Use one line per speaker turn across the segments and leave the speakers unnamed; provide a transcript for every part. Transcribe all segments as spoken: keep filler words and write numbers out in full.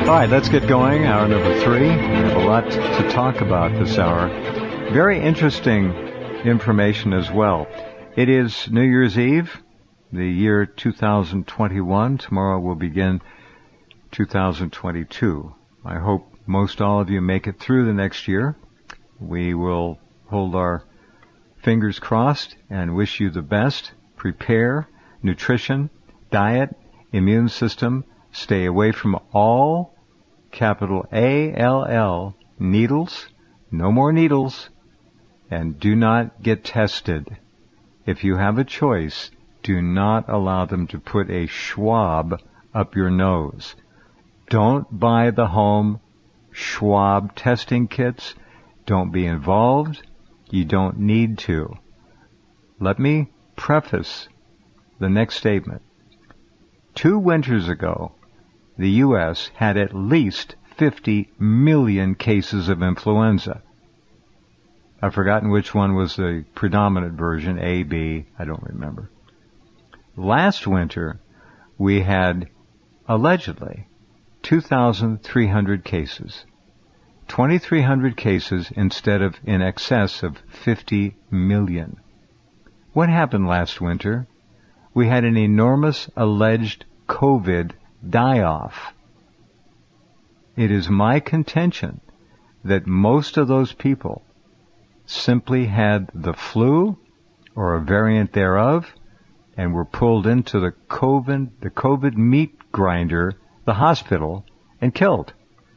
All right, let's get going. Hour number three. We have a lot to talk about this hour. Very interesting information as well. It is New Year's Eve, the year two thousand twenty-one. Tomorrow will begin two thousand twenty-two. I hope most all of you make it through the next year. We will hold our fingers crossed and wish you the best. Prepare, nutrition, diet, immune system. Stay away from all, capital A L L, needles. No more needles. And do not get tested. If you have a choice, do not allow them to put a Schwab up your nose. Don't buy the home Schwab testing kits. Don't be involved. You don't need to. Let me preface the next statement. Two winters ago, the U S had at least fifty million cases of influenza. I've forgotten which one was the predominant version, A, B, I don't remember. Last winter, we had, allegedly, two thousand three hundred cases. twenty-three hundred cases instead of in excess of fifty million. What happened last winter? We had an enormous alleged COVID die-off. It is my contention that most of those people simply had the flu or a variant thereof and were pulled into the COVID, the COVID meat grinder, the hospital, and killed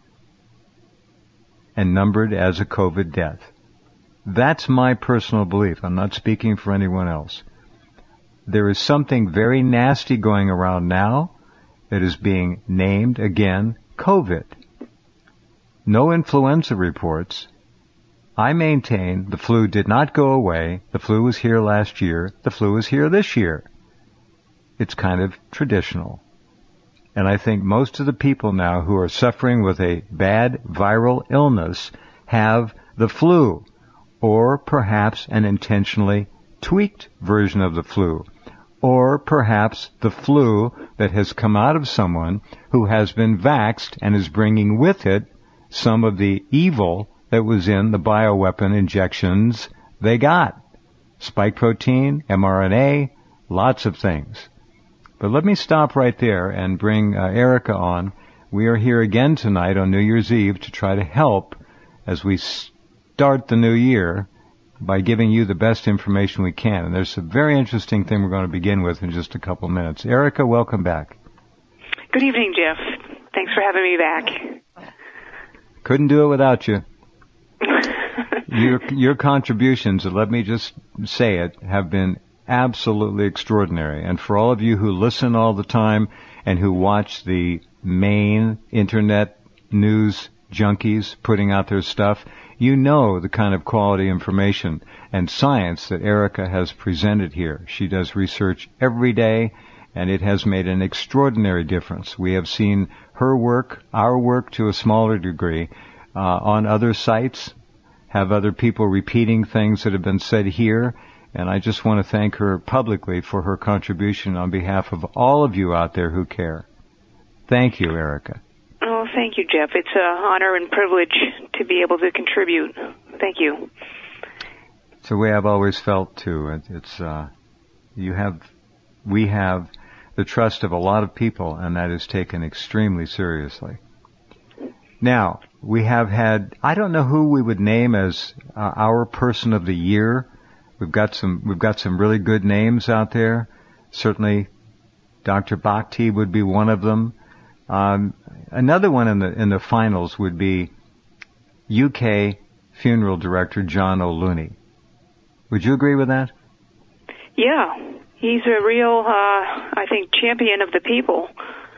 and numbered as a COVID death. That's my personal belief. I'm not speaking for anyone else. There is something very nasty going around now that is being named, again, COVID. No influenza reports. I maintain the flu did not go away. The flu was here last year. The flu is here this year. It's kind of traditional. And I think most of the people now who are suffering with a bad viral illness have the flu, or perhaps an intentionally tweaked version of the flu, or perhaps the flu that has come out of someone who has been vaxxed and is bringing with it some of the evil that was in the bioweapon injections they got. Spike protein, mRNA, lots of things. But let me stop right there and bring uh, Erica on. We are here again tonight on New Year's Eve to try to help as we start the new year by giving you the best information we can. And there's a very interesting thing we're going to begin with in just a couple minutes. Erica, welcome back.
Good evening, Jeff. Thanks for having me back.
Couldn't do it without you. your, your contributions, let me just say it, have been absolutely extraordinary. And for all of you who listen all the time and who watch the main internet news junkies putting out their stuff, you know the kind of quality information and science that Erica has presented here. She does research every day, and it has made an extraordinary difference. We have seen her work, our work to a smaller degree, uh, on other sites, have other people repeating things that have been said here, and I just want to thank her publicly for her contribution on behalf of all of you out there who care. Thank you, Erica.
Oh, thank you, Jeff. It's an honor and privilege to be able to contribute. Thank you.
It's the way I've always felt, too. It's, uh, you have, we have the trust of a lot of people, and that is taken extremely seriously. Now, we have had, I don't know who we would name as uh, our person of the year. We've got some, we've got some really good names out there. Certainly, Doctor Bhakti would be one of them. Um, another one in the in the finals would be U K funeral director John O'Looney. Would you agree with that?
Yeah, he's a real, uh, I think, champion of the people.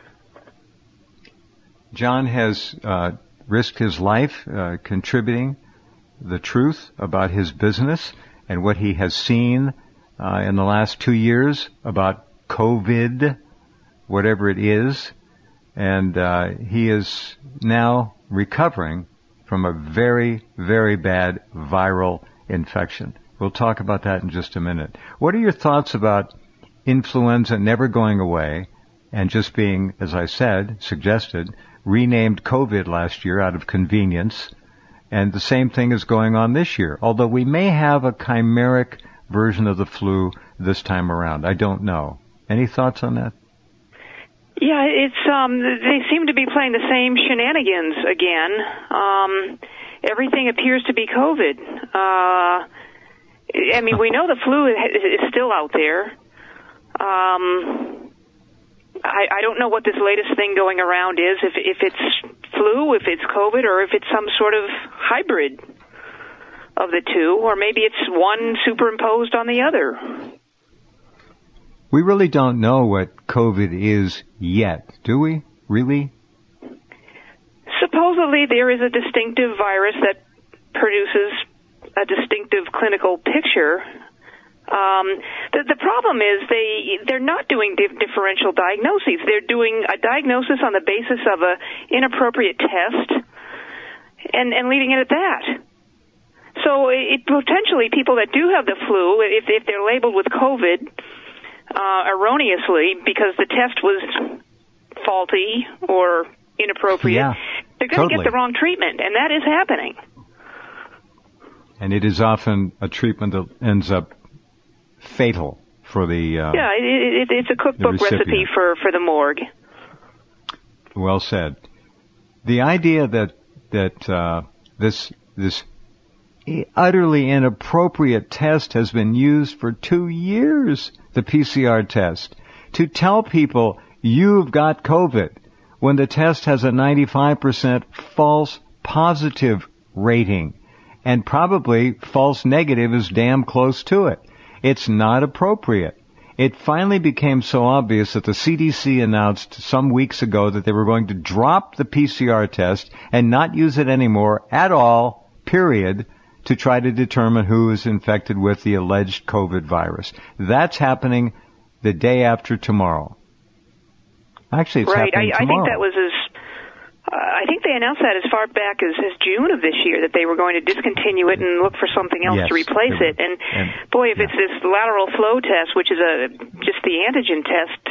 John has uh, risked his life uh, contributing the truth about his business and what he has seen uh, in the last two years about COVID, whatever it is. And uh, he is now recovering from a very, very bad viral infection. We'll talk about that in just a minute. What are your thoughts about influenza never going away and just being, as I said, suggested, renamed COVID last year out of convenience. And the same thing is going on this year, although we may have a chimeric version of the flu this time around. I don't know. Any thoughts on that?
Yeah, it's um they seem to be playing the same shenanigans again. Um everything appears to be COVID. Uh I mean, we know the flu is still out there. Um I, I don't know what this latest thing going around is, if if it's flu, if it's COVID, or if it's some sort of hybrid of the two, or maybe it's one superimposed on the other.
We really don't know what COVID is yet, do we? Really?
Supposedly there is a distinctive virus that produces a distinctive clinical picture. Um, the, the problem is they, they're not doing dif- differential diagnoses. They're doing a diagnosis on the basis of a inappropriate test and, and leaving it at that. So it, potentially people that do have the flu, if, if they're labeled with COVID uh, erroneously because the test was faulty or inappropriate,
yeah,
they're going to
totally.
get the wrong treatment, and that is happening.
And it is often a treatment that ends up fatal for the uh,
yeah, it, it, it's a cookbook recipe for, for the morgue.
Well said. The idea that that uh, this this utterly inappropriate test has been used for two years, the P C R test, to tell people you've got COVID when the test has a ninety-five percent false positive rating, and probably false negative is damn close to it. It's not appropriate. It finally became so obvious that the C D C announced some weeks ago that they were going to drop the P C R test and not use it anymore at all, period, to try to determine who is infected with the alleged COVID virus. That's happening the day after tomorrow. Actually, it's
right.
happening
I,
tomorrow.
I think that was as Uh, I think they announced that as far back as, as June of this year, that they were going to discontinue it and look for something else
yes,
to replace it. And, and boy, if yeah. it's this lateral flow test, which is a just the antigen test,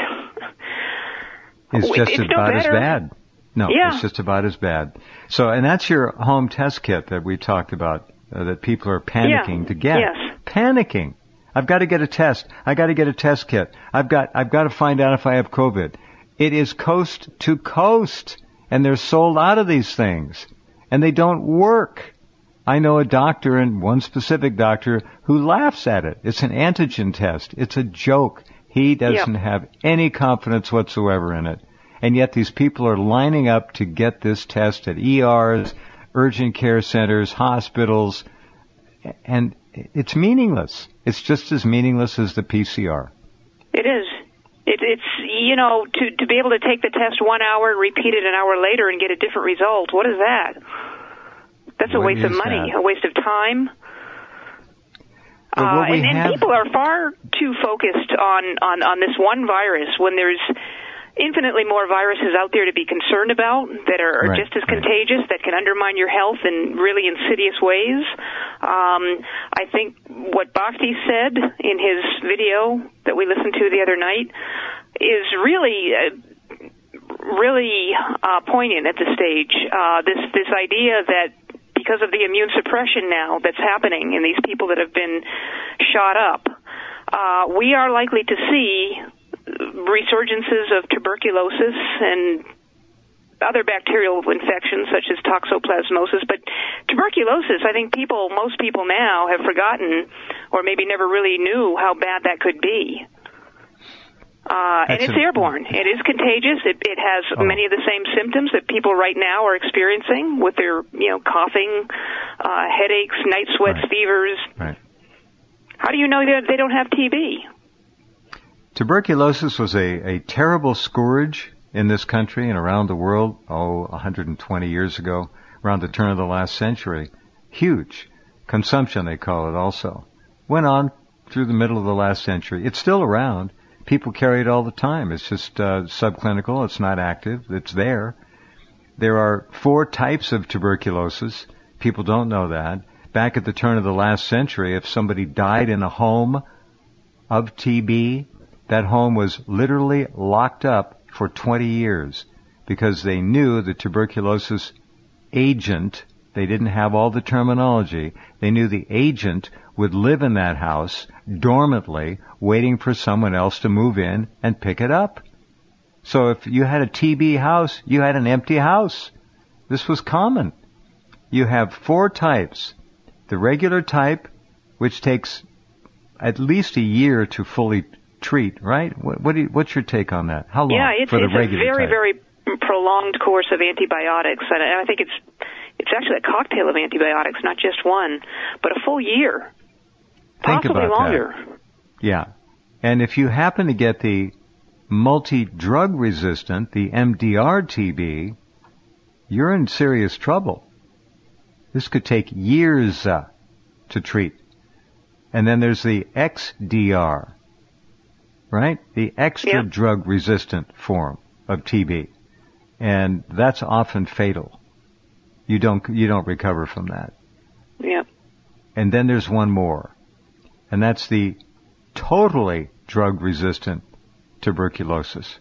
it's just
it's
about
no
as bad. No,
yeah.
it's just about as bad. So, and that's your home test kit that we talked about, uh, that people are panicking
yeah.
to get.
Yes.
Panicking. I've got to get a test. I got to get a test kit. I've got, I've got to find out if I have COVID. It is coast to coast. And they're sold out of these things. And they don't work. I know a doctor, and one specific doctor, who laughs at it. It's an antigen test. It's a joke. He doesn't yep. have any confidence whatsoever in it. And yet these people are lining up to get this test at E Rs, urgent care centers, hospitals. And it's meaningless. It's just as meaningless as the P C R.
It is. It, it's, you know, to, to be able to take the test one hour and repeat it an hour later and get a different result, what is that? That's a
what
waste of money,
that?
a waste of time.
Uh,
and, and
have...
people are far too focused on, on, on this one virus when there's infinitely more viruses out there to be concerned about that are, are
right,
just as
right.
contagious, that can undermine your health in really insidious ways. Um, I think what Bhakti said in his video that we listened to the other night is really, uh, really uh, poignant at this stage. Uh, this this idea that because of the immune suppression now that's happening in these people that have been shot up, uh, we are likely to see resurgences of tuberculosis and other bacterial infections such as toxoplasmosis. But tuberculosis, I think people, most people now have forgotten or maybe never really knew how bad that could be. Uh, and it's airborne. It is contagious. It, it has oh. many of the same symptoms that people right now are experiencing with their, you know, coughing, uh, headaches, night sweats,
right.
fevers.
Right.
How do you know that they don't have T B?
Tuberculosis was a, a terrible scourge in this country and around the world, oh, one hundred twenty years ago, around the turn of the last century. Huge. Consumption, they call it also. Went on through the middle of the last century. It's still around. People carry it all the time. It's just uh, subclinical. It's not active. It's there. There are four types of tuberculosis. People don't know that. Back at the turn of the last century, if somebody died in a home of T B, that home was literally locked up for twenty years. because they knew the tuberculosis agent, they didn't have all the terminology, they knew the agent would live in that house dormantly, waiting for someone else to move in and pick it up. So if you had a T B house, you had an empty house. This was common. You have four types. The regular type, which takes at least a year to fully treat, right? What, what do you, what's your take on that? How long
yeah, it's,
for the
it's
regular
a very,
type?
very prolonged course of antibiotics, and I think it's it's actually a cocktail of antibiotics, not just one, but a full year,
Think
possibly
about
longer.
That. Yeah, and if you happen to get the multi-drug resistant, the M D R T B, you're in serious trouble. This could take years uh, to treat. And then there's the X D R, right? The extra
yep.
drug resistant form of T B. And that's often fatal. You don't, you don't recover from that.
Yep.
And then there's one more. And that's the totally drug resistant tuberculosis.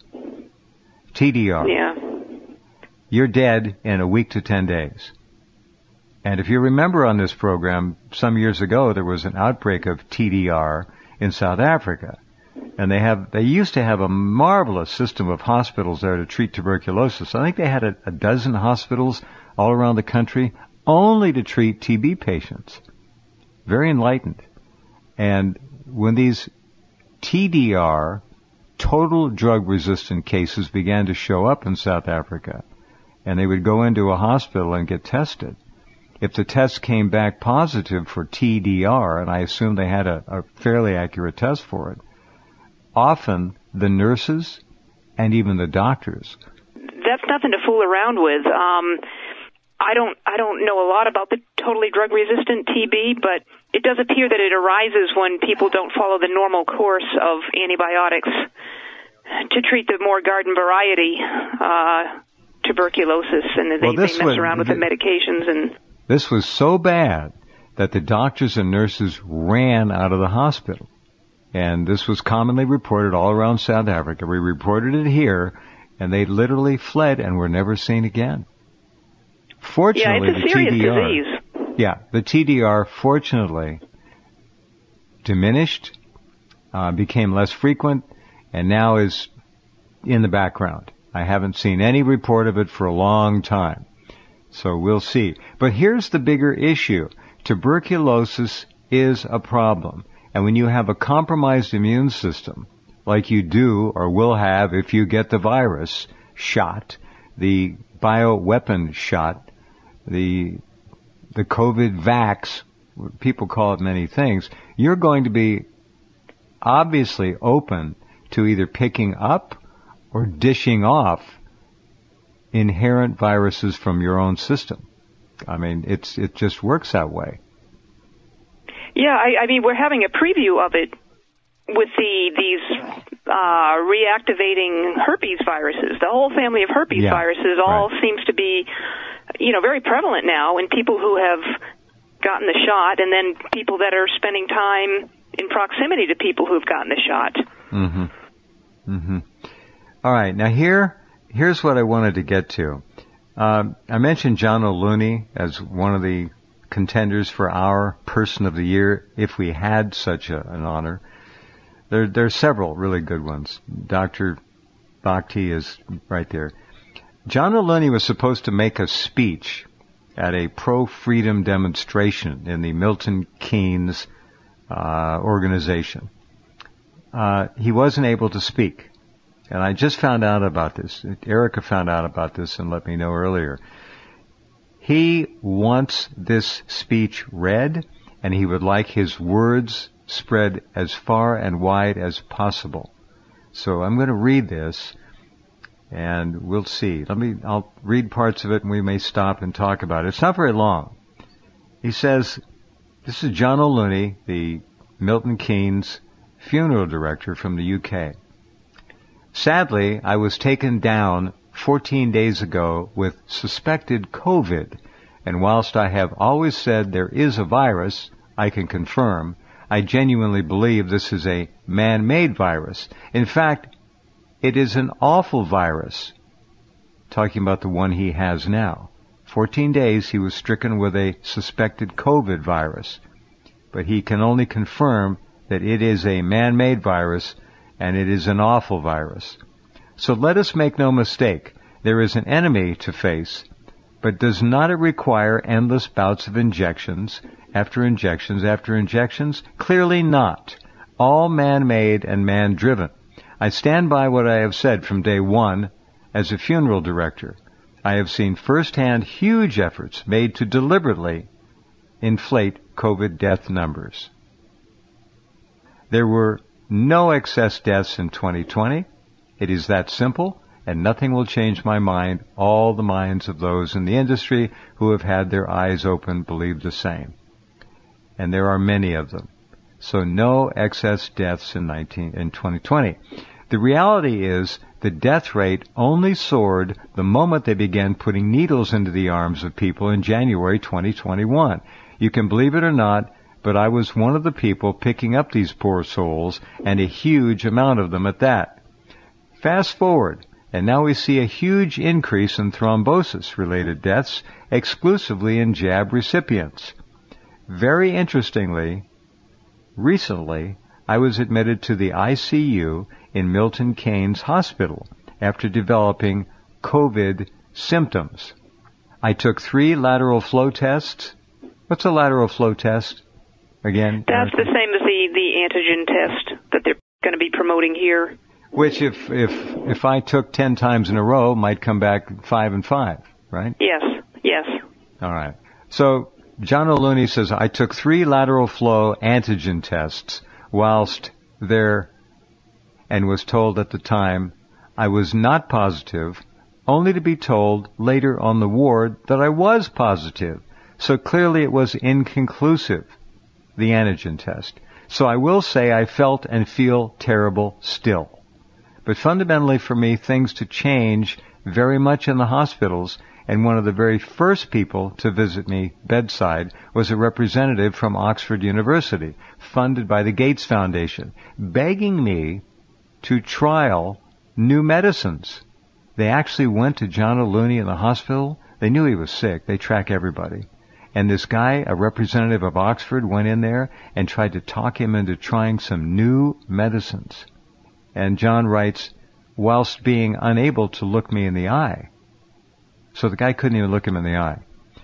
T D R.
Yeah.
You're dead in a week to ten days. And if you remember on this program, some years ago, there was an outbreak of T D R in South Africa. And they have, they used to have a marvelous system of hospitals there to treat tuberculosis. I think they had a, a dozen hospitals all around the country only to treat T B patients. Very enlightened. And when these T D R, total drug resistant cases began to show up in South Africa, and they would go into a hospital and get tested, if the test came back positive for T D R, and I assume they had a, a fairly accurate test for it, often the nurses and even the doctors.
That's nothing to fool around with. Um, I don't, I don't know a lot about the totally drug-resistant T B, but it does appear that it arises when people don't follow the normal course of antibiotics to treat the more garden variety uh, tuberculosis, and they,
well,
they mess
was,
around with the medications and.
This was so bad that the doctors and nurses ran out of the hospital. And this was commonly reported all around South Africa. We reported it here, and they literally fled and were never seen again. Fortunately,
yeah, it's a serious
the T D R,
disease.
Yeah, the T D R, fortunately, diminished, uh, became less frequent, and now is in the background. I haven't seen any report of it for a long time. So we'll see. But here's the bigger issue. Tuberculosis is a problem. And when you have a compromised immune system, like you do or will have if you get the virus shot, the bioweapon shot, the the COVID vax, people call it many things, you're going to be obviously open to either picking up or dishing off inherent viruses from your own system. I mean, it's it just works that way.
Yeah, I, I mean, we're having a preview of it with the these uh, reactivating herpes viruses. The whole family of herpes
yeah,
viruses all
right.
seems to be, you know, very prevalent now in people who have gotten the shot, and then people that are spending time in proximity to people who've gotten the shot.
Mm-hmm. Mm-hmm. All right, now here. Here's what I wanted to get to. Uh, I mentioned John O'Looney as one of the contenders for our Person of the Year, if we had such a, an honor. There, there are several really good ones. Doctor Bhakti is right there. John O'Looney was supposed to make a speech at a pro-freedom demonstration in the Milton Keynes uh, organization. Uh, he wasn't able to speak. And I just found out about this. Erica found out about this and let me know earlier. He wants this speech read, and he would like his words spread as far and wide as possible. So I'm going to read this, and we'll see. Let me, I'll read parts of it, and we may stop and talk about it. It's not very long. He says, this is John O'Looney, the Milton Keynes funeral director from the U K. Sadly, I was taken down fourteen days ago with suspected COVID, and whilst I have always said there is a virus, I can confirm, I genuinely believe this is a man-made virus. In fact, it is an awful virus. talking about the one he has now. fourteen days he was stricken with a suspected COVID virus, but he can only confirm that it is a man-made virus and it is an awful virus. So let us make no mistake, there is an enemy to face, but does not it require endless bouts of injections after injections after injections? Clearly not. All man-made and man-driven. I stand by what I have said from day one as a funeral director. I have seen firsthand huge efforts made to deliberately inflate COVID death numbers. There were no excess deaths in twenty twenty. It is that simple, and nothing will change my mind. All the minds of those in the industry who have had their eyes open believe the same. And there are many of them. So no excess deaths in nineteen in twenty twenty. The reality is the death rate only soared the moment they began putting needles into the arms of people in January twenty twenty-one. You can believe it or not, but I was one of the people picking up these poor souls, and a huge amount of them at that. Fast forward, and now we see a huge increase in thrombosis-related deaths exclusively in jab recipients. Very interestingly, recently, I was admitted to the I C U in Milton Keynes Hospital after developing COVID symptoms. I took three lateral flow tests. What's a lateral flow test? Again?
That's the same as the, the antigen test that they're going to be promoting here.
Which, if if if I took ten times in a row, might come back five and five, right?
Yes, yes.
All right. So John O'Looney says, I took three lateral flow antigen tests whilst there and was told at the time I was not positive, only to be told later on the ward that I was positive. So clearly it was inconclusive, the antigen test. So I will say I felt and feel terrible still. But fundamentally for me, things to change very much in the hospitals, and one of the very first people to visit me bedside was a representative from Oxford University, funded by the Gates Foundation, begging me to trial new medicines. They actually went to John O'Looney in the hospital. They knew he was sick. They track everybody. And this guy, a representative of Oxford, went in there and tried to talk him into trying some new medicines. And John writes, whilst being unable to look me in the eye. So the guy couldn't even look him in the eye.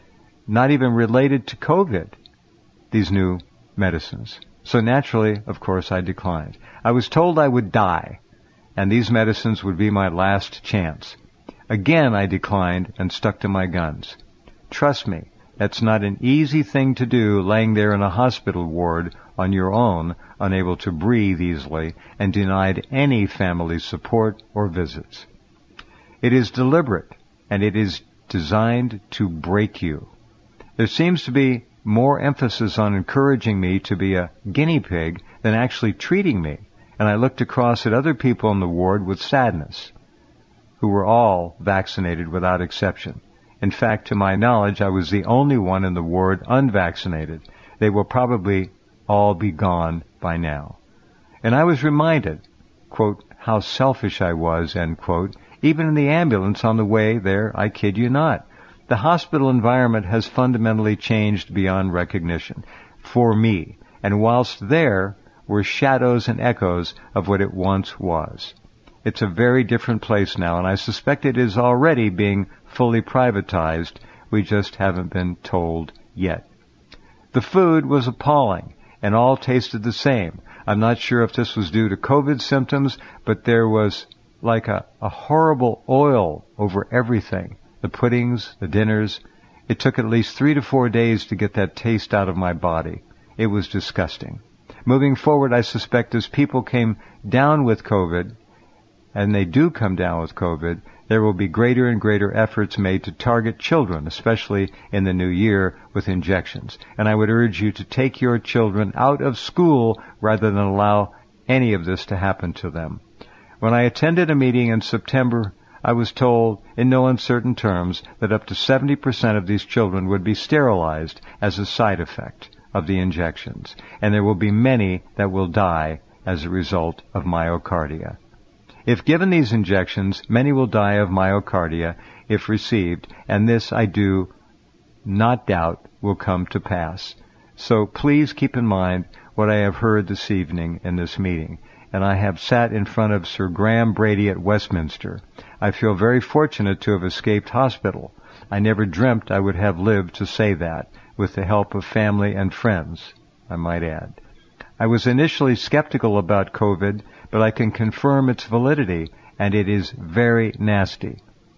Not even related to COVID, these new medicines. So naturally, of course, I declined. I was told I would die, and these medicines would be my last chance. Again, I declined and stuck to my guns. Trust me, that's not an easy thing to do, laying there in a hospital ward on your own, unable to breathe easily, and denied any family support or visits. It is deliberate, and it is designed to break you. There seems to be more emphasis on encouraging me to be a guinea pig than actually treating me, and I looked across at other people in the ward with sadness, who were all vaccinated without exception. In fact, to my knowledge, I was the only one in the ward unvaccinated. They will probably all be gone by now. And I was reminded, quote, how selfish I was, end quote, even in the ambulance on the way there, I kid you not. The hospital environment has fundamentally changed beyond recognition for me, and whilst there were shadows and echoes of what it once was. It's a very different place now, and I suspect it is already being fully privatized. We just haven't been told yet. The food was appalling, and all tasted the same. I'm not sure if this was due to COVID symptoms, but there was like a, a horrible oil over everything. The puddings, the dinners. It took at least three to four days to get that taste out of my body. It was disgusting. Moving forward, I suspect as people came down with COVID, and they do come down with COVID, there will be greater and greater efforts made to target children, especially in the new year, with injections. And I would urge you to take your children out of school rather than allow any of this to happen to them. When I attended a meeting in September, I was told in no uncertain terms that up to seventy percent of these children would be sterilized as a side effect of the injections, and there will be many that will die as a result of myocardia. If given these injections, many will die of myocardia if received, and this I do not doubt will come to pass. So please keep in mind what I have heard this evening in this meeting. And I have sat in front of Sir Graham Brady at Westminster. I feel very fortunate to have escaped hospital. I never dreamt I would have lived to say that, with the help of family and friends, I might add. I was initially skeptical about COVID, but I can confirm its validity, and it is very nasty.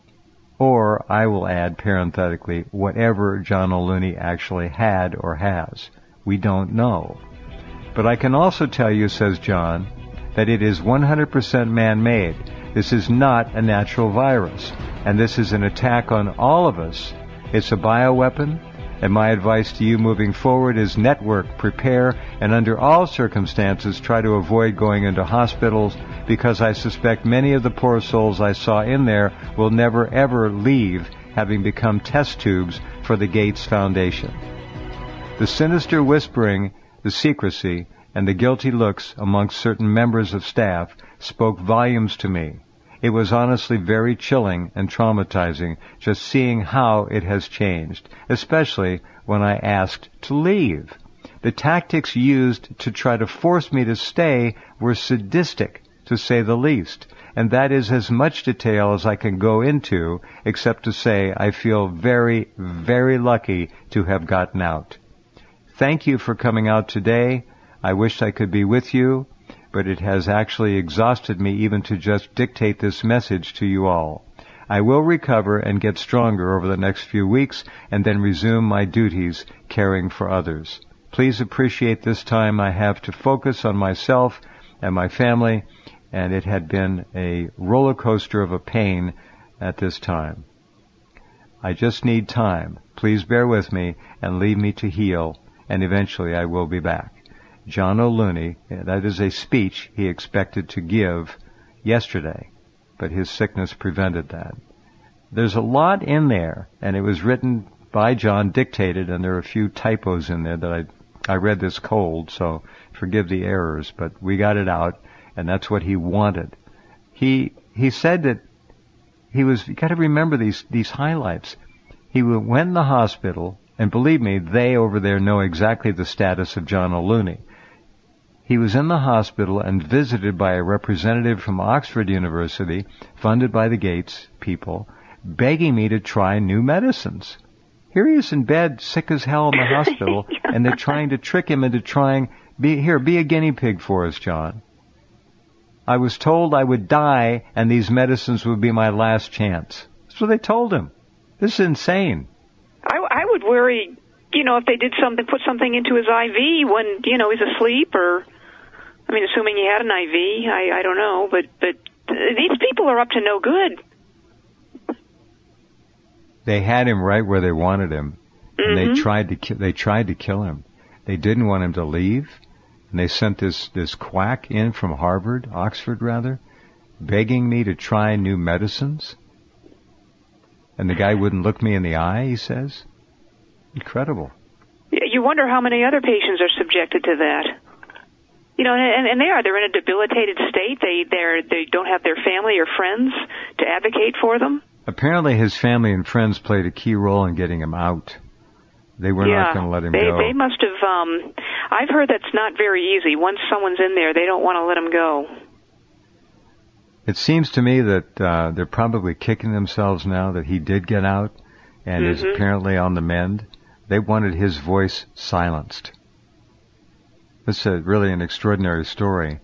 Or, I will add parenthetically, whatever John O'Looney actually had or has. We don't know. But I can also tell you, says John, that it is one hundred percent man-made. This is not a natural virus, and this is an attack on all of us. It's a bioweapon, and my advice to you moving forward is network, prepare, and under all circumstances try to avoid going into hospitals, because I suspect many of the poor souls I saw in there will never ever leave, having become test tubes for the Gates Foundation. The sinister whispering, the secrecy, and the guilty looks amongst certain members of staff spoke volumes to me. It was honestly very chilling and traumatizing just seeing how it has changed, especially when I asked to leave. The tactics used to try to force me to stay were sadistic, to say the least, and that is as much detail as I can go into, except to say I feel very, very lucky to have gotten out. Thank you for coming out today. I wish I could be with you, but it has actually exhausted me even to just dictate this message to you all. I will recover and get stronger over the next few weeks and then resume my duties caring for others. Please appreciate this time I have to focus on myself and my family, and it had been a roller coaster of a pain at this time. I just need time. Please bear with me and leave me to heal, and eventually I will be back. John O'Looney, that is a speech he expected to give yesterday, but his sickness prevented that. There's a lot in there, and it was written by John, dictated, and there are a few typos in there that I I read this cold, so forgive the errors, but we got it out, and that's what he wanted. He he said that he was, you got to remember these these highlights. He went in the hospital, and believe me, they over there know exactly the status of John O'Looney. He was in the hospital and visited by a representative from Oxford University, funded by the Gates people, begging me to try new medicines. Here he is in bed, sick as hell in the hospital, and they're trying to trick him into trying, be here, be a guinea pig for us, John. I was told I would die and these medicines would be my last chance. That's what they told him. This is insane.
I, I would worry, you know, if they did something, put something into his I V when, you know, he's asleep, or, I mean, assuming he had an I V, I, I don't know, but, but these people are up to no good.
They had him right where they wanted him, and mm-hmm. they tried to ki- they tried to kill him. They didn't want him to leave, and they sent this this quack in from Harvard, Oxford rather, begging me to try new medicines. And the guy wouldn't look me in the eye, he says. Incredible.
You wonder how many other patients are subjected to that. You know, and, and they are. They're in a debilitated state. They they're, they don't have their family or friends to advocate for them.
Apparently his family and friends played a key role in getting him out. They were
yeah,
not going to let him
they,
go.
They must have, um, I've heard that's not very easy. Once someone's in there, they don't want to let him go.
It seems to me that uh, they're probably kicking themselves now that he did get out and mm-hmm. is apparently on the mend. They wanted his voice silenced. This is a, really an extraordinary story.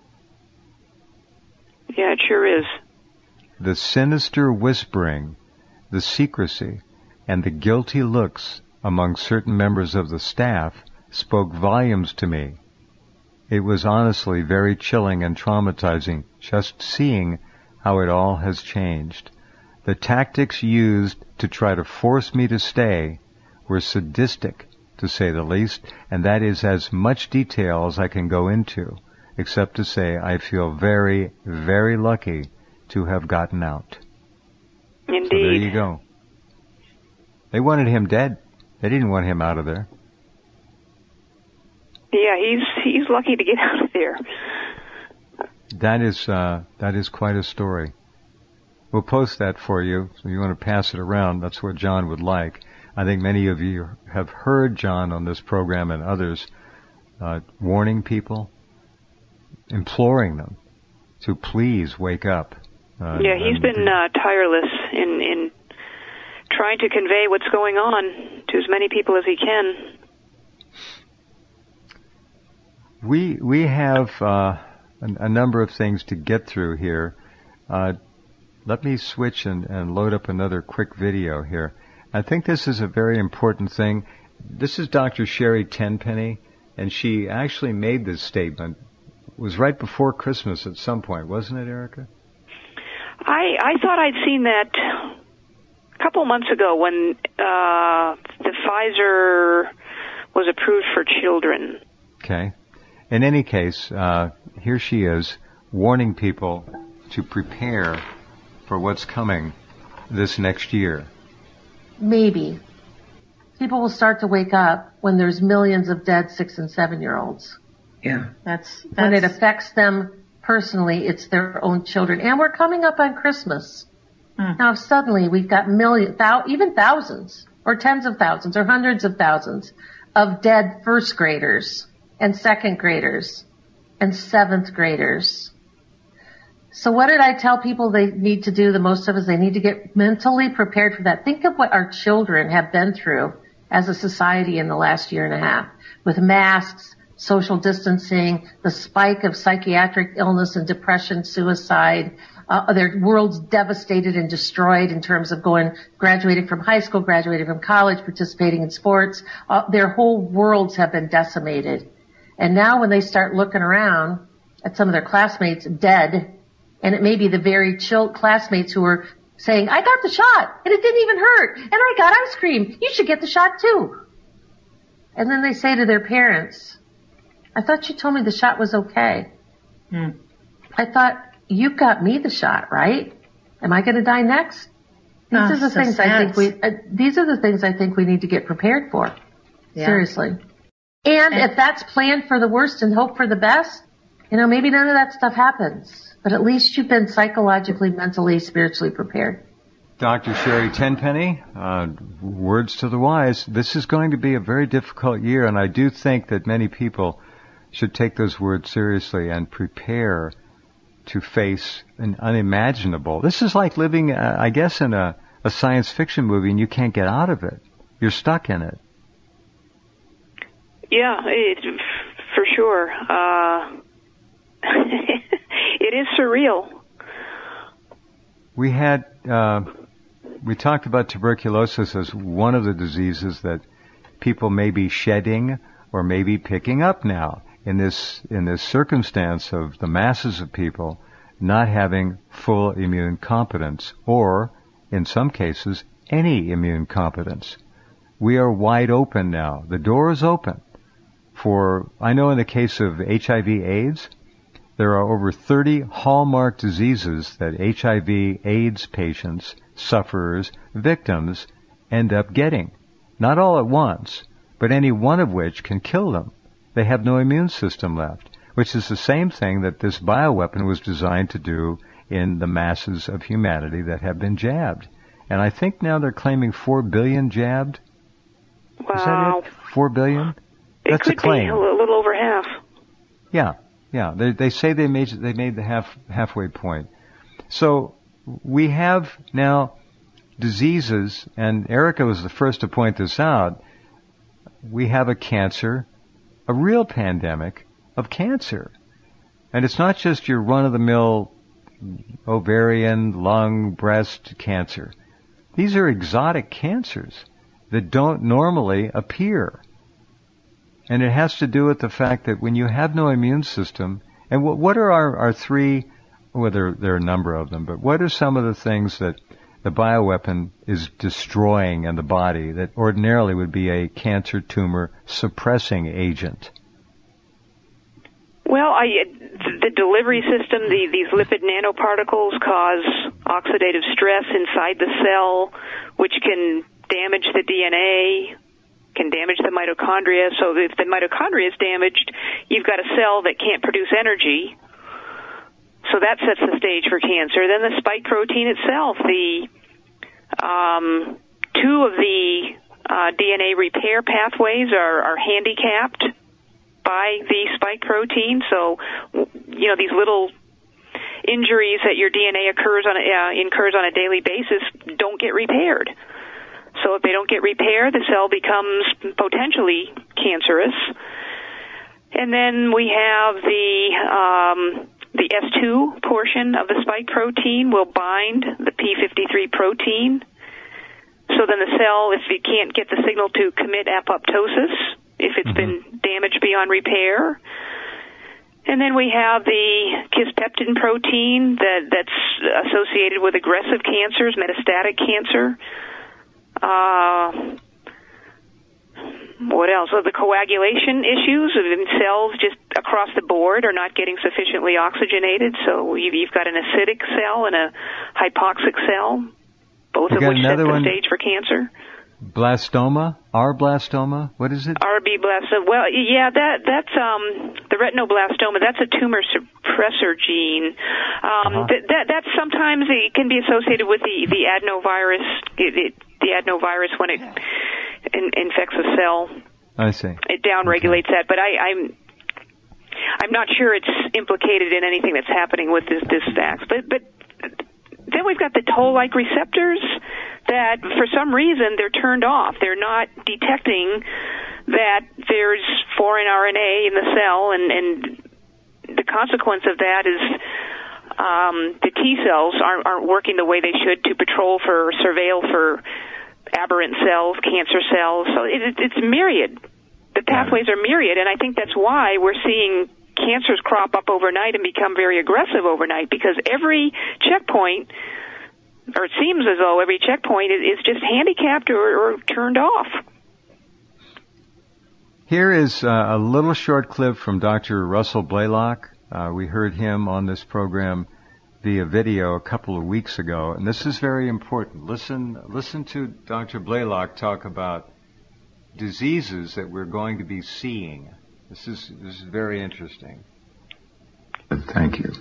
Yeah, it sure is.
The sinister whispering, the secrecy, and the guilty looks among certain members of the staff spoke volumes to me. It was honestly very chilling and traumatizing just seeing how it all has changed. The tactics used to try to force me to stay were sadistic, to say the least, and that is as much detail as I can go into, except to say I feel very, very lucky to have gotten out.
Indeed.
So there you go. They wanted him dead. They didn't want him out of there.
Yeah, he's he's lucky to get out of there.
That is uh, that is quite a story. We'll post that for you. So you want to pass it around. That's what John would like. I think many of you have heard John on this program and others uh, warning people, imploring them to please wake up. Uh,
yeah, he's been uh, tireless in, in trying to convey what's going on to as many people as he can.
We we have uh, a, a number of things to get through here. Uh, let me switch and, and load up another quick video here. I think this is a very important thing. This is Doctor Sherry Tenpenny, and she actually made this statement. It was right before Christmas at some point, wasn't it, Erica?
I, I thought I'd seen that a couple months ago when uh, the Pfizer was approved for children.
Okay. In any case, uh, here she is warning people to prepare for what's coming this next year.
Maybe. People will start to wake up when there's millions of dead six and seven year olds.
Yeah.
That's, that's when it affects them personally, it's their own children. And we're coming up on Christmas. Hmm. Now suddenly we've got millions, thou, even thousands, or tens of thousands, or hundreds of thousands of dead first graders and second graders and seventh graders. So what did I tell people they need to do? The most of us, they need to get mentally prepared for that. Think of what our children have been through as a society in the last year and a half with masks, social distancing, the spike of psychiatric illness and depression, suicide, uh, their world's devastated and destroyed in terms of going, graduating from high school, graduating from college, participating in sports. Uh, their whole worlds have been decimated. And now when they start looking around at some of their classmates dead, and it may be the very chill classmates who are saying, I got the shot, and it didn't even hurt, and I got ice cream. You should get the shot too. And then they say to their parents, I thought you told me the shot was okay. Hmm. I thought, you got me the shot, right? Am I going to die next? These oh, are the so things sad. I think we, uh, these are the things I think we need to get prepared for. Yeah. Seriously. And, and if that's planned for the worst and hope for the best, you know, maybe none of that stuff happens. But at least you've been psychologically, mentally, spiritually prepared.
Doctor Sherry Tenpenny, uh, words to the wise. This is going to be a very difficult year, and I do think that many people should take those words seriously and prepare to face an unimaginable. This is like living, uh, I guess, in a, a science fiction movie, and you can't get out of it. You're stuck in it.
Yeah, it, for sure. Uh... It is surreal.
We had, uh, we talked about tuberculosis as one of the diseases that people may be shedding or maybe picking up now in this, in this circumstance of the masses of people not having full immune competence or, in some cases, any immune competence. We are wide open now. The door is open for, I know in the case of H I V AIDS, there are over thirty hallmark diseases that H I V AIDS patients, sufferers, victims end up getting. Not all at once, but any one of which can kill them. They have no immune system left, which is the same thing that this bioweapon was designed to do in the masses of humanity that have been jabbed. And I think now they're claiming four billion jabbed.
Wow.
Is that it? Four billion?
It
That's
could
a claim.
Be a little over half.
Yeah. Yeah, they, they say they made they made the half halfway point. So we have now diseases, and Erica was the first to point this out. We have a cancer, a real pandemic of cancer, and it's not just your run-of-the-mill ovarian, lung, breast cancer. These are exotic cancers that don't normally appear. And it has to do with the fact that when you have no immune system, and what, what are our, our three, well, there, there are a number of them, but what are some of the things that the bioweapon is destroying in the body that ordinarily would be a cancer tumor suppressing agent?
Well, I, the delivery system, the, these lipid nanoparticles cause oxidative stress inside the cell, which can damage the D N A, can damage the mitochondria. So if the mitochondria is damaged, you've got a cell that can't produce energy. so that sets the stage for cancer. Then the spike protein itself, the um, two of the uh, D N A repair pathways are, are handicapped by the spike protein. So, you know, these little injuries that your D N A occurs on a, uh, incurs on a daily basis don't get repaired. So if they don't get repaired, the cell becomes potentially cancerous. And then we have the um, the S two portion of the spike protein will bind the P fifty-three protein. So then the cell, if it can't get the signal to commit apoptosis, if it's mm-hmm. been damaged beyond repair. And then we have the kisspeptin protein that, that's associated with aggressive cancers, metastatic cancer. Uh, what else? So the coagulation issues in cells just across the board are not getting sufficiently oxygenated. So you've, you've got an acidic cell and a hypoxic cell, both of which set the one. stage for cancer.
Blastoma? R blastoma? What is it?
R B blastoma. Well, yeah, that that's um the retinoblastoma. That's a tumor suppressor gene. Um, uh-huh. that, that that's sometimes it can be associated with the the adenovirus. It, it, the adenovirus when it in, infects a cell.
I see.
It downregulates okay. that, but I, I'm I'm not sure it's implicated in anything that's happening with this this vax. But but then we've got the toll-like receptors that, for some reason, they're turned off. They're not detecting that there's foreign R N A in the cell, and, and the consequence of that is um, the T cells aren't, aren't working the way they should to patrol for, surveil for aberrant cells, cancer cells. So it, it's myriad. The pathways are myriad, and I think that's why we're seeing cancers crop up overnight and become very aggressive overnight, because every checkpoint, or it seems as though every checkpoint is, is just handicapped or, or turned off.
Here is uh, a little short clip from Doctor Russell Blaylock. Uh, we heard him on this program via video a couple of weeks ago, and this is very important. Listen, listen to Doctor Blaylock talk about diseases that we're going to be seeing. This is this is very interesting.
Thank you.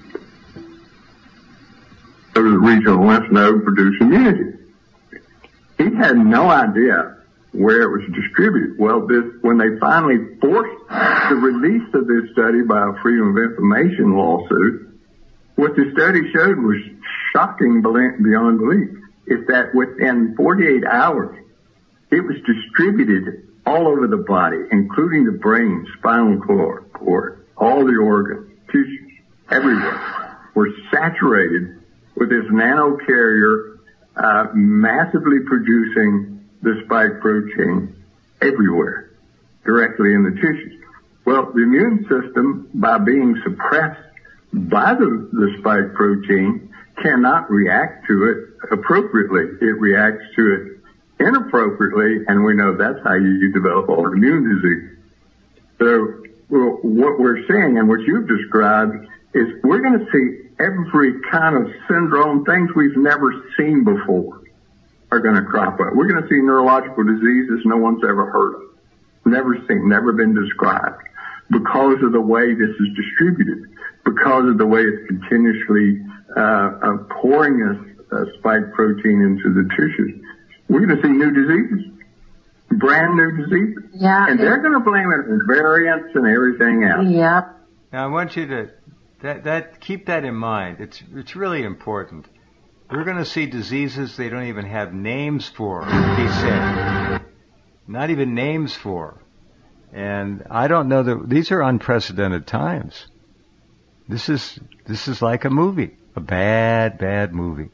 So the regional lymph node produced immunity. He had no idea where it was distributed. Well, this when they finally forced the release of this study by a Freedom of Information lawsuit, what the study showed was shocking beyond belief. Is that within forty-eight hours, it was distributed all over the body, including the brain, spinal cord, cord, all the organs, tissues, everywhere, were saturated with this nanocarrier, uh, massively producing the spike protein everywhere, directly in the tissues. Well, the immune system, by being suppressed by the, the spike protein, cannot react to it appropriately. It reacts to it inappropriately, and we know that's how you, you develop autoimmune disease. So well, what we're seeing and what you've described is we're going to see every kind of syndrome, things we've never seen before are going to crop up. We're going to see neurological diseases no one's ever heard of, never seen, never been described, because of the way this is distributed, because of the way it's continuously uh, uh, pouring this uh, spike protein into the tissues. We're going to see new diseases, brand new diseases.
Yeah.
And they're going to blame it on variants and everything else.
Yeah.
Now, I want you to that, that keep that in mind. It's it's really important. We're going to see diseases they don't even have names for, he said. Not even names for. And I don't know that these are unprecedented times. This is this is like a movie, a bad, bad movie.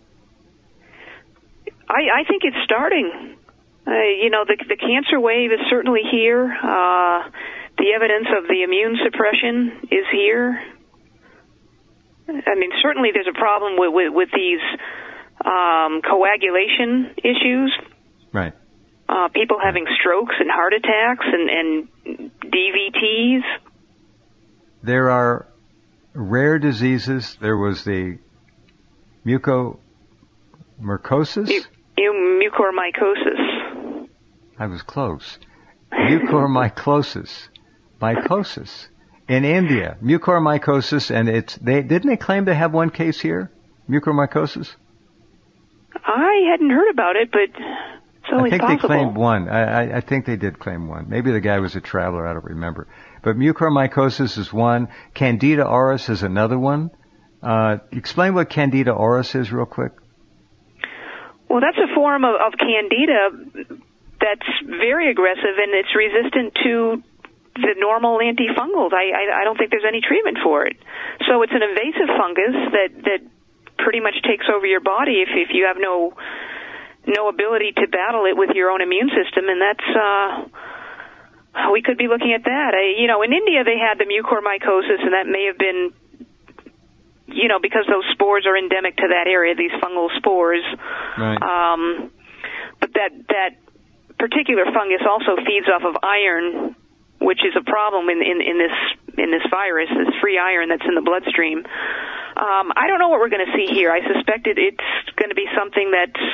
I, I think it's starting. Uh, you know, the, the cancer wave is certainly here. Uh, the evidence of the immune suppression is here. I mean, certainly there's a problem with, with, with these um, coagulation issues.
Right.
Uh, people having strokes and heart attacks and, and D V Ts.
There are rare diseases. There was the mucormycosis.
Mu- mucormycosis.
I was close. Mucormycosis. Mycosis. In India, mucormycosis, and it's they didn't they claim to have one case here, mucormycosis?
I hadn't heard about it, but it's always
I think
possible.
they claimed one. I, I, I think they did claim one. Maybe the guy was a traveler. I don't remember. But mucormycosis is one. Candida auris is another one. Uh, explain what Candida auris is, real quick.
Well, that's a form of, of Candida that's very aggressive, and it's resistant to the normal antifungals. I, I, I don't think there's any treatment for it. So it's an invasive fungus that, that pretty much takes over your body if, if you have no no ability to battle it with your own immune system, and that's uh, we could be looking at that. I, you know, in India they had the mucormycosis, and that may have been, you know, because those spores are endemic to that area, these fungal spores.
Right.
Um, but that that particular fungus also feeds off of iron, which is a problem in, in, in this in this virus, this free iron that's in the bloodstream. Um, I don't know what we're going to see here. I suspect it, it's going to be something that's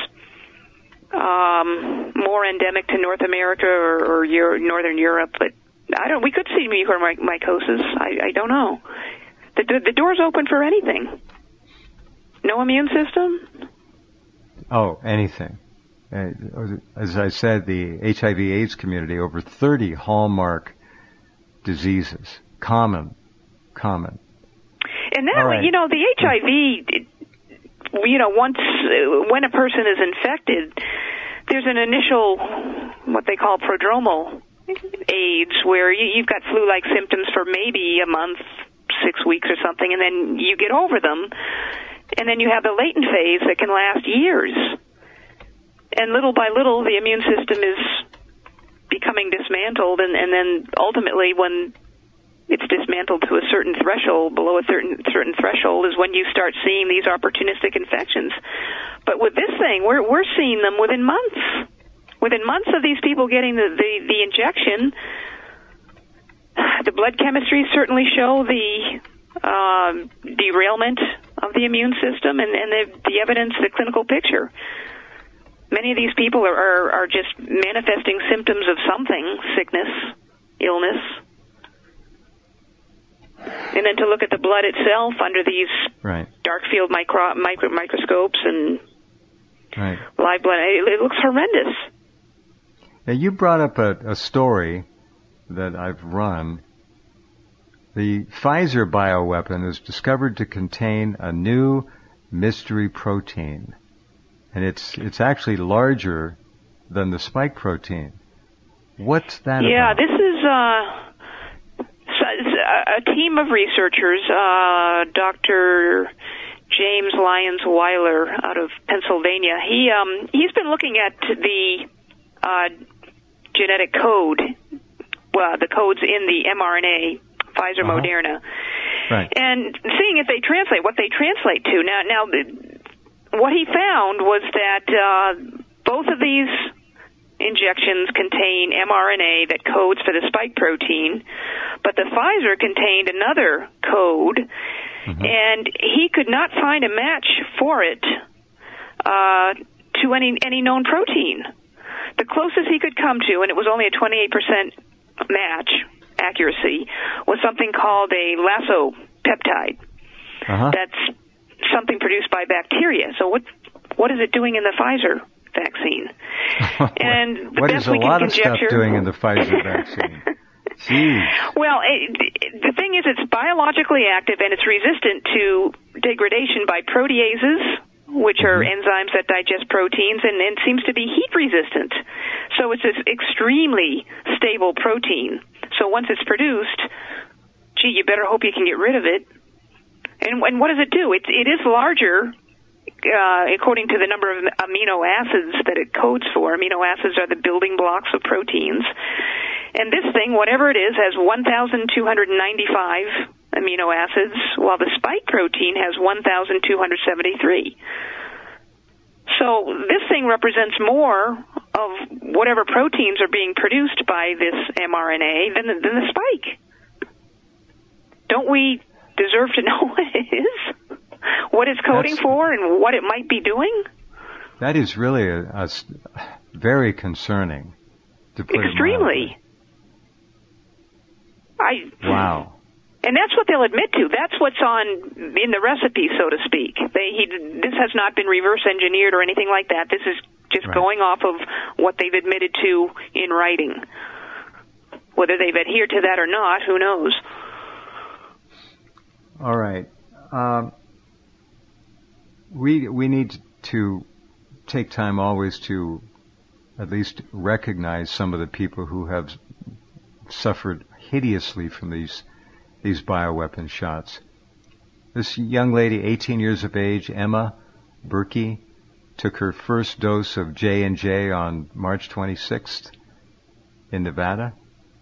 um, more endemic to North America or, or Euro, Northern Europe, but I don't. We could see mucormycosis. I, I don't know. The, the, the door's open for anything. No immune system?
Oh, anything. Uh, as I said, the H I V AIDS community, over thirty hallmark diseases, common, common.
And now, right. you know, the H I V, it, you know, once, uh, when a person is infected, there's an initial, what they call prodromal AIDS, where you, you've got flu-like symptoms for maybe a month, six weeks or something, and then you get over them, and then you have the latent phase that can last years. And little by little, the immune system is becoming dismantled, and, and then ultimately when it's dismantled to a certain threshold, below a certain certain threshold, is when you start seeing these opportunistic infections. But with this thing, we're we're seeing them within months. Within months of these people getting the, the, the injection, the blood chemistries certainly show the uh, derailment of the immune system and, and the, the evidence, the clinical picture. Many of these people are, are, are just manifesting symptoms of something, sickness, illness. And then to look at the blood itself under these
right.
dark field micro, micro, microscopes and
right.
live blood, it, it looks horrendous.
Now, you brought up a, a story that I've run. The Pfizer bioweapon is discovered to contain a new mystery protein. And it's it's actually larger than the spike protein. What's that
yeah,
about?
Yeah, this is uh, a team of researchers, uh, Doctor James Lyons Weiler out of Pennsylvania. He um, he's been looking at the uh, genetic code, well, the codes in the mRNA, Pfizer, uh-huh. Moderna,
right.
and seeing if they translate, what they translate to. Now, now. The, What he found was that uh, both of these injections contain mRNA that codes for the spike protein, but the Pfizer contained another code, mm-hmm. and he could not find a match for it uh, to any any known protein. The closest he could come to, and it was only a twenty-eight percent match accuracy, was something called a lasso peptide.
Uh-huh.
That's something produced by bacteria. So what what is it doing in the Pfizer vaccine? And the
what
best
is a
we can
lot of
conjecture,
stuff doing in the Pfizer vaccine? Jeez.
Well, it, the thing is, it's biologically active and it's resistant to degradation by proteases, which are mm-hmm. enzymes that digest proteins, and, and seems to be heat resistant. So it's this extremely stable protein. So once it's produced, gee, you better hope you can get rid of it. And, and what does it do? It, it is larger, uh, according to the number of amino acids that it codes for. Amino acids are the building blocks of proteins. And this thing, whatever it is, has one thousand two hundred ninety-five amino acids, while the spike protein has one thousand two hundred seventy-three. So this thing represents more of whatever proteins are being produced by this mRNA than the, than the spike. Don't we deserve to know what it is, what it's coding That's, for, and what it might be doing?
That is really a, a very concerning, to put
Extremely.
it mildly.
I
wow.
And that's what they'll admit to. That's what's on in the recipe, so to speak. They, he, this has not been reverse engineered or anything like that. This is just right. going off of what they've admitted to in writing. Whether they've adhered to that or not, who knows?
All right. Um, we we need to take time always to at least recognize some of the people who have suffered hideously from these these bioweapon shots. This young lady, eighteen years of age, Emma Berkey, took her first dose of J and J on March twenty-sixth in Nevada.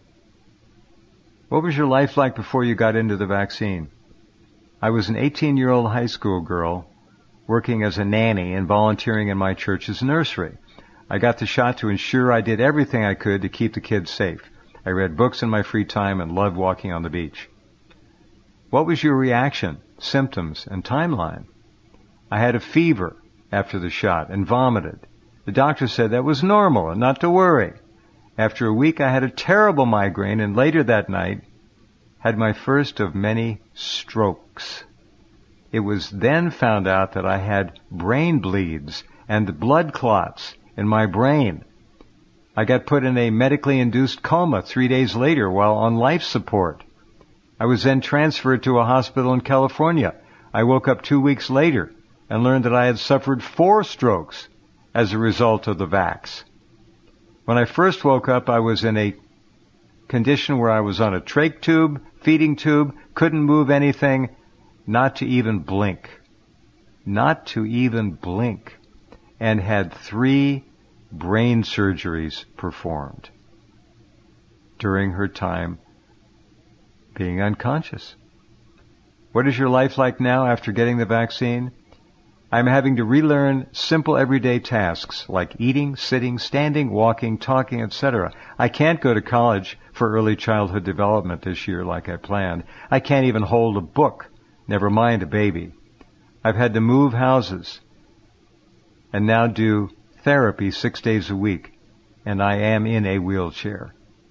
What was your life like before you got into the vaccine? I was an eighteen-year-old high school girl working as a nanny and volunteering in my church's nursery. I got the shot to ensure I did everything I could to keep the kids safe. I read books in my free time and loved walking on the beach. What was your reaction, symptoms, and timeline? I had a fever after the shot and vomited. The doctor said that was normal and not to worry. After a week, I had a terrible migraine and later that night had my first of many strokes. It was then found out that I had brain bleeds and blood clots in my brain. I got put in a medically induced coma three days later while on life support. I was then transferred to a hospital in California. I woke up two weeks later and learned that I had suffered four strokes as a result of the vax. When I first woke up, I was in a condition where I was on a trach tube, feeding tube, couldn't move anything, not to even blink. Not to even blink. And had three brain surgeries performed during her time being unconscious. What is your life like now after getting the vaccine? I'm having to relearn simple everyday tasks like eating, sitting, standing, walking, talking, et cetera. I can't go to college for early childhood development this year like I planned. I can't even hold a book, never mind a baby. I've had to move houses and now do therapy six days a week, and I am in a wheelchair.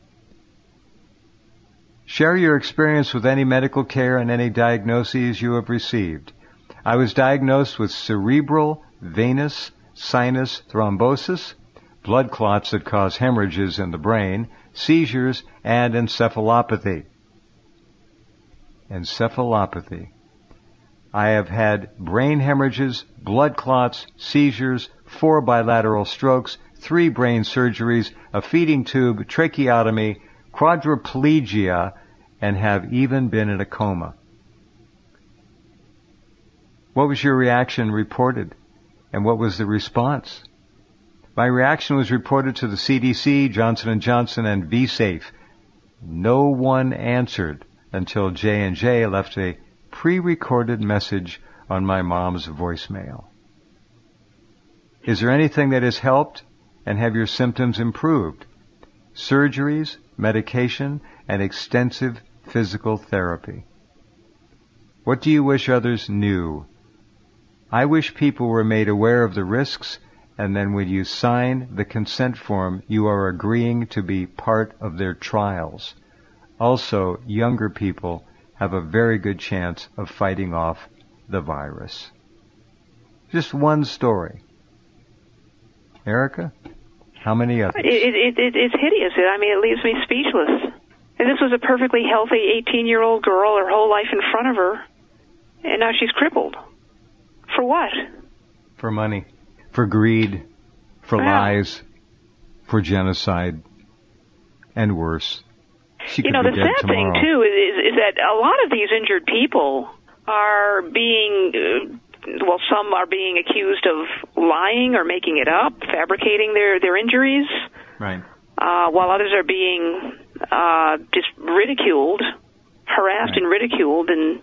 Share your experience with any medical care and any diagnoses you have received. I was diagnosed with cerebral venous sinus thrombosis, blood clots that cause hemorrhages in the brain, seizures, and encephalopathy. Encephalopathy. I have had brain hemorrhages, blood clots, seizures, four bilateral strokes, three brain surgeries, a feeding tube, tracheotomy, quadriplegia, and have even been in a coma. What was your reaction reported, and what was the response? My reaction was reported to the C D C, Johnson and Johnson, and VSafe. No one answered until J and J left a pre-recorded message on my mom's voicemail. Is there anything that has helped, and have your symptoms improved? Surgeries, medication, and extensive physical therapy. What do you wish others knew? I wish people were made aware of the risks, and then when you sign the consent form, you are agreeing to be part of their trials. Also, younger people have a very good chance of fighting off the virus. Just one story. Erica, how many others?
It, it, it, it's hideous. I mean, it leaves me speechless. And this was a perfectly healthy eighteen-year-old girl, her whole life in front of her, and now she's crippled. For what?
For money, for greed, for wow. lies, for genocide, and worse. She
you know, the sad
tomorrow.
thing, too, is, is that a lot of these injured people are being, uh, well, some are being accused of lying or making it up, fabricating their, their injuries.
Right.
Uh, while others are being uh, just ridiculed, harassed right. and ridiculed, and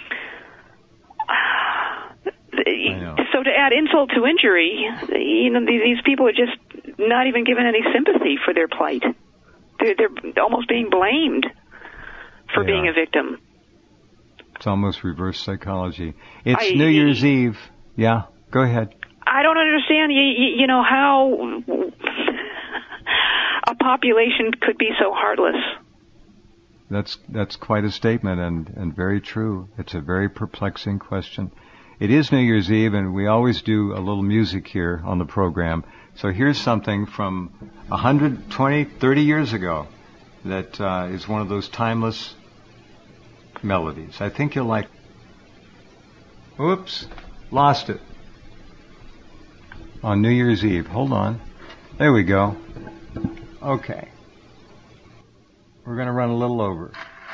so to add insult to injury, you know, these people are just not even given any sympathy for their plight. They're, they're almost being blamed for they being are. a victim.
It's almost reverse psychology. It's
I,
New Year's Eve. Yeah, go ahead.
I don't understand, you, you know, how a population could be so heartless.
that's that's quite a statement, and, and very true. It's a very perplexing question. It is New Year's Eve, and we always do a little music here on the program. So here's something from one hundred twenty, thirty years ago that uh, is one of those timeless melodies. I think you'll like. Oops, lost it. On New Year's Eve. Hold on. There we go. Okay. We're going to run a little over.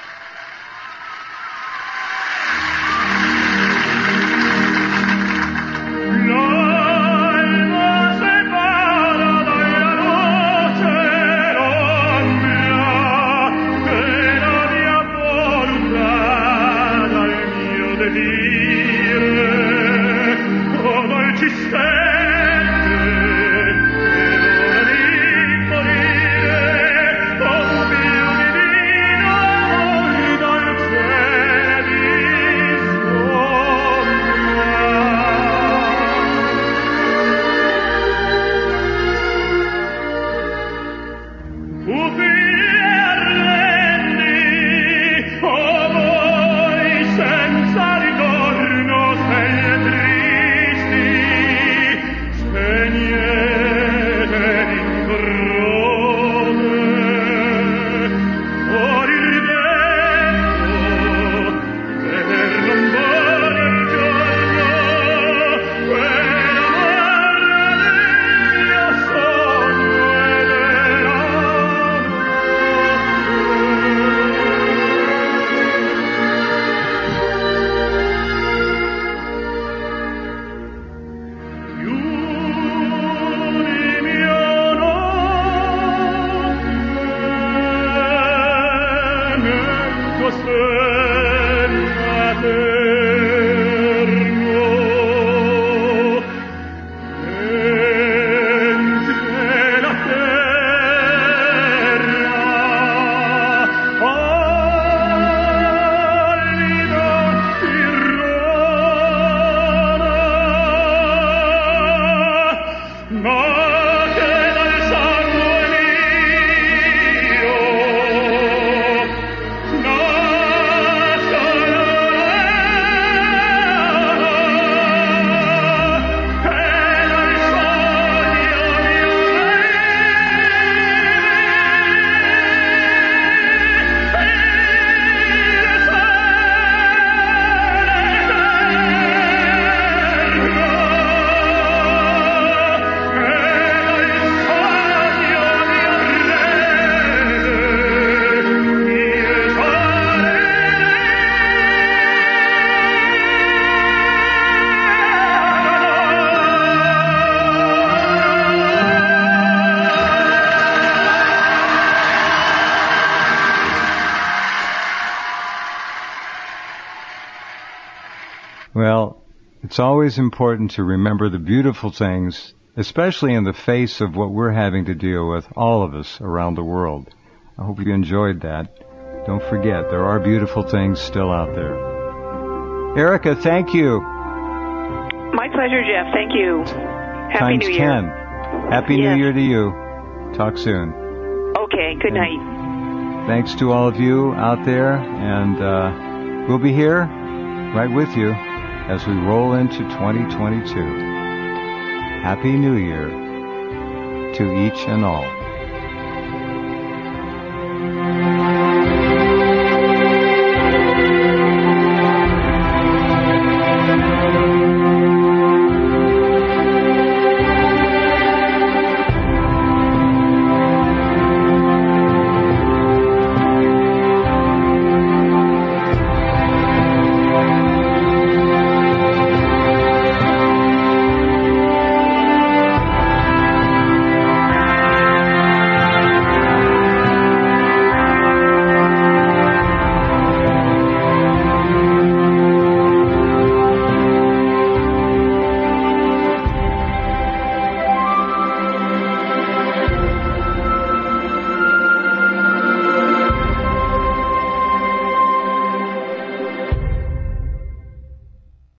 Well, it's always important to remember the beautiful things, especially in the face of what we're having to deal with, all of us around the world. I hope you enjoyed that. Don't forget, there are beautiful things still out there. Erica, thank you.
My pleasure, Jeff. Thank you. Happy
Times
New Year.
ten. Happy
Yes.
New Year to you. Talk soon.
Okay, good night.
Thanks to all of you out there, and uh, we'll be here right with you as we roll into twenty twenty-two. Happy New Year to each and all.